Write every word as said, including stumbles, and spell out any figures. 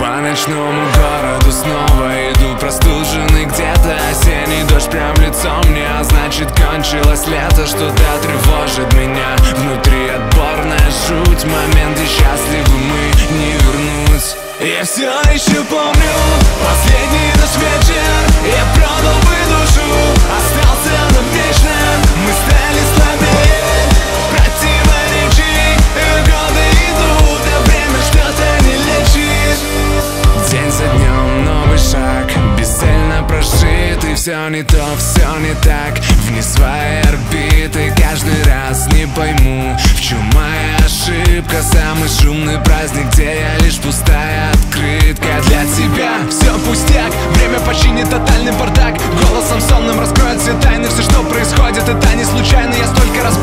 По ночному городу снова иду простуженный, где-то осенний дождь прям в лицо мне, а значит кончилось лето. Что-то тревожит меня, внутри отборная жуть, момент, где счастливы мы не вернуть. Я все еще помню последний наш вечер, я продал бы душу, остался навечно. Мы стали слабее противоречий, годы идут, а время что-то не лечит. День за днем новый шаг, бесцельно прожит, и все не то, все не так, вне своей орбиты. Каждый раз не пойму, в чем моя ошибка. Самый шумный праздник, где я лишь пустая открытка для тебя. Все пустяк, время починит тотальный бардак, голосом сонным раскроет все тайны. Все, что происходит, это не случайно. Я столько раз